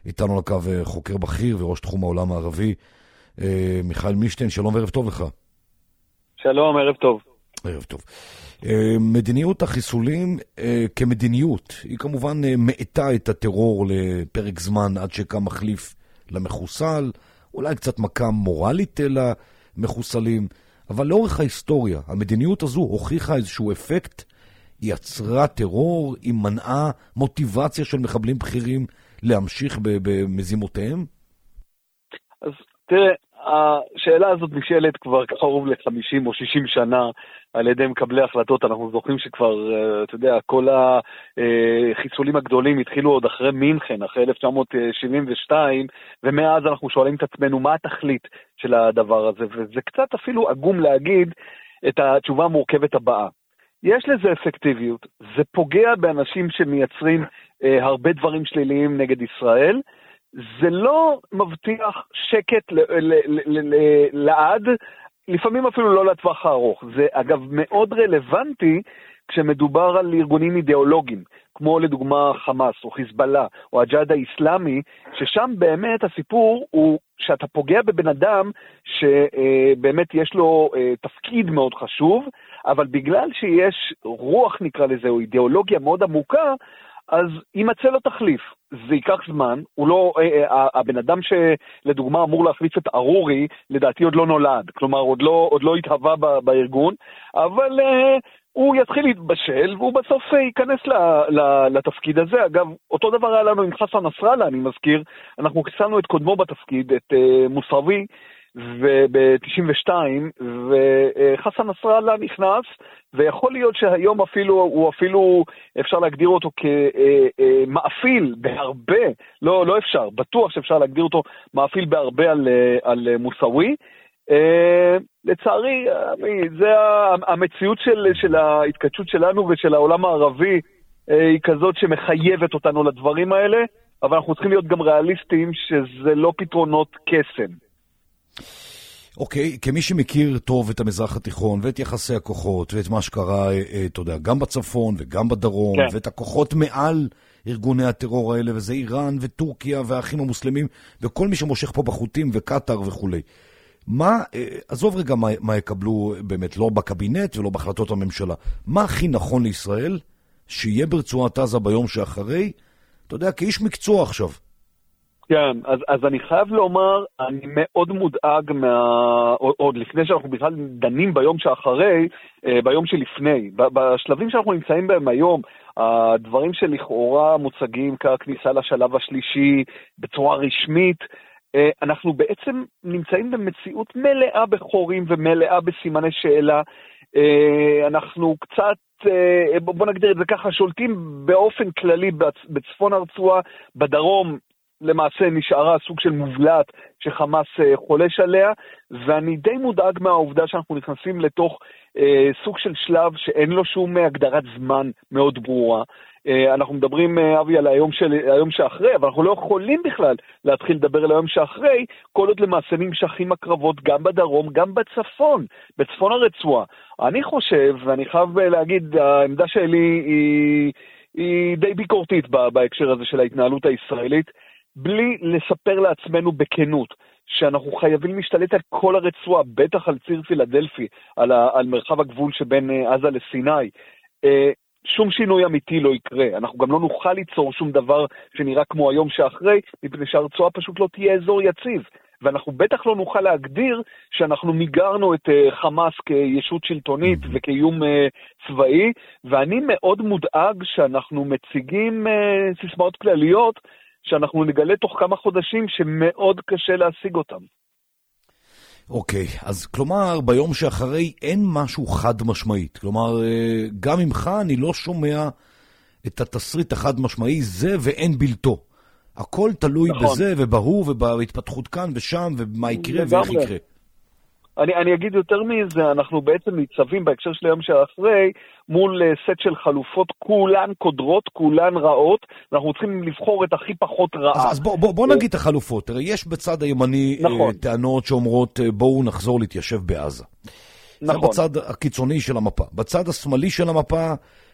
איתנו על הקו חוקר בכיר וראש תחום העולם הערבי, מיכאל מישטיין. שלום וערב טוב לך. שלום, ערב טוב. ערב טוב. מדיניות החיסולים כמדיניות, היא כמובן מאטה את הטרור לפרק זמן עד שקם מחליף למחוסל, אולי קצת מכה מורלית למחוסלים, אבל לאורך ההיסטוריה, המדיניות הזו הוכיחה איזשהו אפקט, היא יצרה טרור, היא מנעה מוטיבציה של מחבלים בכירים להמשיך במזימותיהם? אז תראה, השאלה הזאת נשאלת כבר קרוב ל-50 או 60 שנה על ידי מקבלי החלטות. אנחנו זוכרים שכבר, אתה יודע, כל החיסולים הגדולים התחילו עוד אחרי מינכן, אחרי 1972, ומאז אנחנו שואלים את עצמנו מה התכלית של הדבר הזה, וזה קצת אפילו עגום להגיד את התשובה המורכבת הבאה. יש לזה אפקטיביות, זה פוגע באנשים שמייצרים הרבה דברים שליליים נגד ישראל, זה לא מבטיח שקט לעד, לפעמים אפילו לא לטווח הארוך. זה אגב מאוד רלוונטי כשמדובר על ארגונים אידיאולוגיים, כמו לדוגמה חמאס או חיזבאללה או הג'יהאד האסלאמי, ששם באמת הסיפור הוא שאתה פוגע בבן אדם שבאמת יש לו תפקיד מאוד חשוב, אבל בגלל שיש רוח נקרא לזה או אידיאולוגיה מאוד עמוקה, אז יימצא לו תחליף. זה ייקח זמן, הוא לא, הבן אדם שלדוגמה אמור להחליף את ארורי, לדעתי עוד לא נולד, כלומר עוד לא התהווה בארגון, אבל הוא יתחיל להתבשל, והוא בסוף ייכנס לתפקיד הזה. אגב, אותו דבר היה לנו עם חסן נסראללה, אני מזכיר, אנחנו חיסלנו את קודמו בתפקיד, את מוסאווי, ב-92, וחסן נסראללה נכנס, ויכול להיות שהיום הוא אפילו אפשר להגדיר אותו כמאפיל בהרבה, לא אפשר, בטוח שאפשר להגדיר אותו מאפיל בהרבה על מוסאווי. לצערי, זה המציאות של ההתקדשות שלנו ושל העולם הערבי, היא כזאת שמחייבת אותנו לדברים האלה, אבל אנחנו צריכים להיות גם ריאליסטים שזה לא פתרונות קסם. אוקיי, כמי שמכיר טוב את המזרח התיכון ואת יחסי הכוחות ואת מה שקרה, אתה יודע, גם בצפון וגם בדרום, כן. ואת הכוחות מעל ארגוני הטרור האלה, וזה איראן וטורקיה והאחים המוסלמים וכל מי שמושך פה בחוטים וקטר וכו'. עזוב רגע מה יקבלו באמת, לא בקבינט ולא בהחלטות הממשלה. מה הכי נכון לישראל שיהיה ברצועת עזה ביום שאחרי? אתה יודע, כאיש מקצוע עכשיו. כן, אז אני חייב לומר, אני מאוד מודאג עוד לפני שאנחנו בכלל דנים ביום שאחרי, ביום שלפני, בשלבים שאנחנו נמצאים בהם היום, הדברים שלכאורה מוצגים ככניסה לשלב השלישי בצורה רשמית, אנחנו בעצם נמצאים במציאות מלאה בחורים ומלאה בסימני שאלה. אנחנו קצת, בוא נגדיר את זה ככה, שולטים באופן כללי בצפון הרצועה, בדרום למעשה נשארה סוג של מובלעת שחמאס חולש עליה, ואני די מודאג מהעובדה שאנחנו נכנסים לתוך סוג של שלב שאין לו שום הגדרת זמן מאוד ברורה. אנחנו מדברים, אבי, על היום שאחרי, אבל אנחנו לא יכולים בכלל להתחיל לדבר על היום שאחרי, כל עוד למעשה נמשכים הקרבות גם בדרום, גם בצפון, בצפון הרצועה. אני חושב, ואני חייב להגיד, העמדה שלי היא די ביקורתית בהקשר הזה של ההתנהלות הישראלית, בלי לספר לעצמנו בכנות שאנחנו חייבים להשתלט על כל הרצועה, בטח על ציר פילדלפי, על מרחב הגבול שבין עזה לסיני. שום שינוי אמיתי לא יקרה. אנחנו גם לא נוכל ליצור שום דבר שנראה כמו היום שאחרי, מפני שהרצועה פשוט לא תהיה אזור יציב. ואנחנו בטח לא נוכל להגדיר שאנחנו מיגרנו את חמאס כישות שלטונית וכאיום צבאי, ואני מאוד מודאג שאנחנו מציגים סיסמאות כלליות, שאנחנו נגלה תוך כמה חודשים שמאוד קשה להשיג אותם. אוקיי, אז כלומר ביום שאחרי אין משהו חד משמעית. כלומר, גם ממך אני לא שומע את התסריט החד משמעי, זה ואין בלתו. הכל תלוי נכון. בזה ובהוא ובהתפתחות כאן ושם ומה יקרה ואיך יקרה. אני אגיד יותר מזה, אנחנו בעצם ניצבים בהקשר של היום שאחרי, מול סט של חלופות, כולן קודרות, כולן רעות, ואנחנו צריכים לבחור את הכי פחות רעה. אז בוא נגיד את החלופות. תראה, יש בצד הימני נכון. טענות שאומרות, בואו נחזור להתיישב בעזה. נכון. זה בצד הקיצוני של המפה. בצד השמאלי של המפה,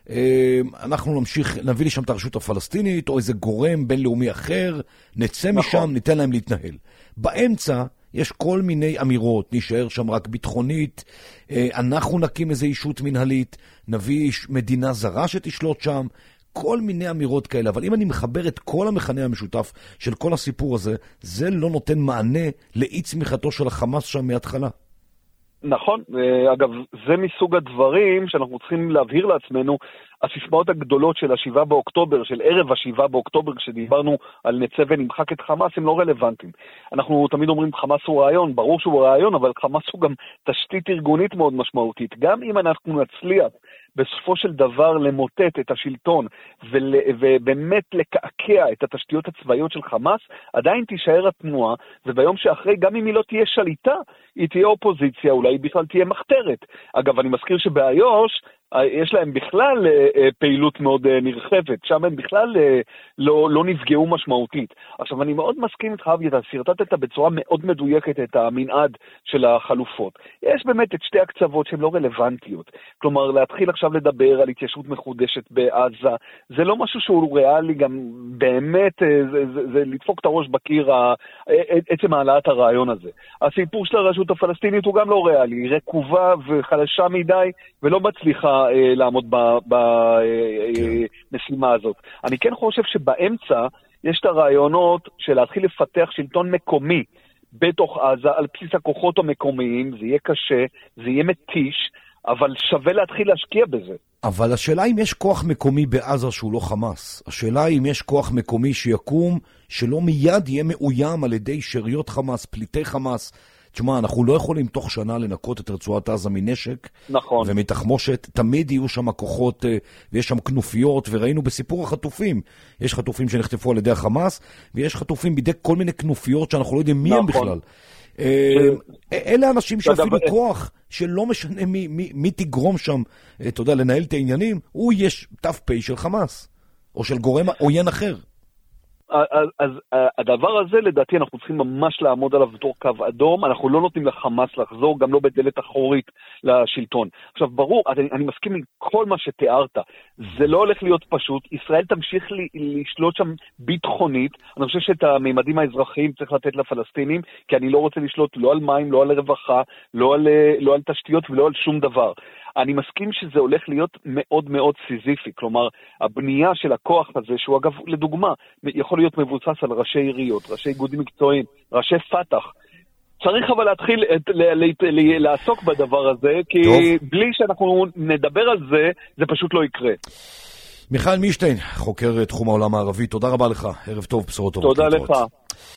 אנחנו נביא לשם את הרשות הפלסטינית, או איזה גורם בינלאומי אחר, נצא משם, ניתן להם להתנהל. באמצע יש כל מיני אמירות, נשאר שם רק ביטחונית, אנחנו נקים איזו אישות מנהלית, נביא מדינה זרה שתשלוט שם, כל מיני אמירות כאלה. אבל אם אני מחבר את כל המכנה המשותף של כל הסיפור הזה, זה לא נותן מענה לאי צמיחתו של החמאס שם מההתחלה. נכון, אגב, זה מסוג הדברים שאנחנו צריכים להבהיר לעצמנו, הסיסמאות הגדולות של ה7 באוקטובר, של ערב ה7 באוקטובר, כשדיברנו על נצא ונמחק את חמאס, הם לא רלוונטיים. אנחנו תמיד אומרים חמאס הוא רעיון, ברור שהוא רעיון, אבל חמאס הוא גם תשתית ארגונית מאוד משמעותית. גם אם אנחנו נצליח בסופו של דבר למוטט את השלטון ובאמת לקעקע את התשתיות הצבאיות של חמאס, עדיין תישאר התנועה, וביום שאחרי, גם אם היא לא תהיה שליטה, היא תהיה אופוזיציה, אולי בכלל תהיה מחתרת. אגב, אני מזכיר שבאיו"ש יש להם בכלל פעילות מאוד נרחבת, שם הם בכלל לא נפגעו משמעותית. עכשיו, אני מאוד מסכים איתך, אבי, אתה סרטטת בצורה מאוד מדויקת את המנעד של החלופות. יש באמת את שתי הקצוות שהן לא רלוונטיות. כלומר, להתחיל עכשיו לדבר על התיישבות מחודשת בעזה, זה לא משהו שהוא ריאלי, גם באמת זה לדפוק את הראש בקיר, עצם העלאת הרעיון הזה. הסיפור של הרשות הפלסטינית הוא גם לא ריאלי, היא רקובה וחלשה מדי, ולא מצליחה לעמוד במשימה הזאת. אני כן חושב שבאמצע יש את הרעיונות של להתחיל לפתח שלטון מקומי בתוך עזה על בסיס הכוחות המקומיים, זה יהיה קשה, זה יהיה מתיש, אבל שווה להתחיל להשקיע בזה. אבל השאלה אם יש כוח מקומי בעזה שהוא לא חמאס. השאלה אם יש כוח מקומי שיקום, שלא מיד יהיה מאוים על ידי שריות חמאס, פליטי חמאס. תשמע, אנחנו לא יכולים תוך שנה לנקות את רצועת עזה מנשק. נכון. ומתחמושת, תמיד יהיו שם כוחות, ויש שם כנופיות, וראינו בסיפור החטופים. יש חטופים שנחטפו על ידי החמאס, ויש חטופים בידי כל מיני כנופיות שאנחנו לא יודעים מי הם בכלל. אלה אנשים שאפילו כוח, שלא משנה מי תגרום שם, אתה יודע, לנהל את העניינים, הוא יש ת"פ של חמאס, או של גורם עוין אחר. אז הדבר הזה, לדעתי, אנחנו צריכים ממש לעמוד עליו בתור קו אדום. אנחנו לא נותנים לחמאס לחזור, גם לא בדלת אחורית לשלטון. עכשיו, ברור, אני מסכים עם כל מה שתיארת. זה לא הולך להיות פשוט. ישראל תמשיך לשלוט שם ביטחונית. אני חושב שאת הממדים האזרחיים צריך לתת לפלסטינים, כי אני לא רוצה לשלוט לא על מים, לא על רווחה, לא על תשתיות ולא על שום דבר. אני מסכים שזה הולך להיות מאוד מאוד סיזיפי, כלומר, הבנייה של הכוח הזה, שהוא אגב, לדוגמה, יכול להיות מבוסס על ראשי עיריות, ראשי איגודים מקצועיים, ראשי פתח. צריך אבל להתחיל לעסוק בדבר הזה, כי טוב. בלי שאנחנו נדבר על זה, זה פשוט לא יקרה. מיכאל מישטיין, חוקר תחום העולם הערבי, תודה רבה לך, ערב טוב, בשורות טובות. תודה לך.